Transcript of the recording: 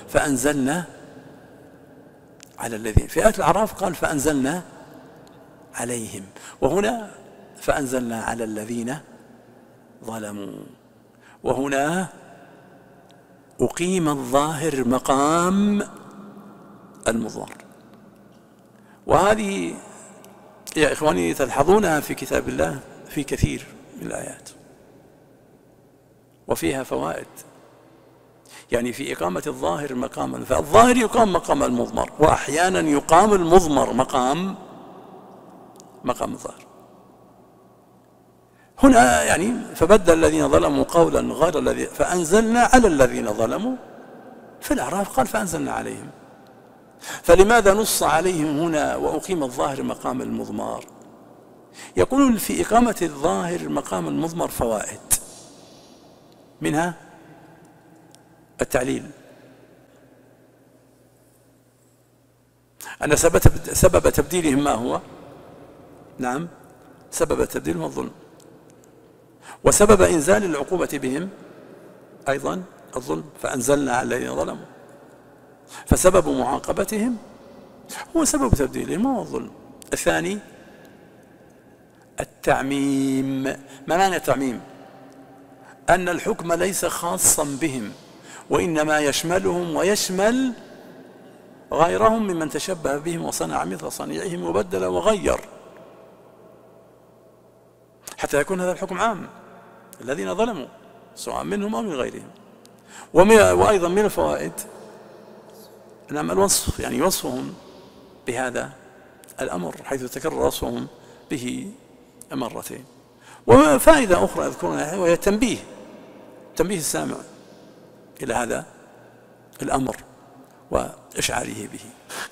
فأنزلنا على الذين. في آية الأعراف قال فأنزلنا عليهم، وهنا فأنزلنا على الذين ظلموا. وهنا أقيم الظاهر مقام المضمر. وهذه يا إخواني تلحظونها في كتاب الله في كثير من الآيات، وفيها فوائد. يعني في إقامة الظاهر مقام، فالظاهر يقام مقام المضمر، وأحيانا يقام المضمر مقام الظاهر. هنا يعني فبدل الذين ظلموا قولا غير الذي فأنزلنا على الذين ظلموا. في الأعراف قال فأنزلنا عليهم. فلماذا نص عليهم هنا وأقيم الظاهر مقام المضمر؟ يقولون في إقامة الظاهر مقام المضمر فوائد، منها التعليل، أن سبب تبديلهم ما هو؟ نعم، سبب تبديلهم الظلم، وسبب إنزال العقوبة بهم أيضا الظلم، فأنزلنا على الذين ظلموا. فسبب معاقبتهم هو سبب تبديلهم هو الظلم. الثاني التعميم. ما معنى التعميم؟ أن الحكم ليس خاصا بهم، وإنما يشملهم ويشمل غيرهم ممن تشبه بهم وصنع مثل صنيعهم وبدل وغير، حتى يكون هذا الحكم عام الذين ظلموا سواء منهم أو من غيرهم. وأيضا من الفوائد نعم الوصف، يعني وصفهم بهذا الأمر حيث تكرر وصفهم به مرتين. وفائدة أخرى أذكرها وهي تنبيه السامع إلى هذا الأمر وإشعاره به.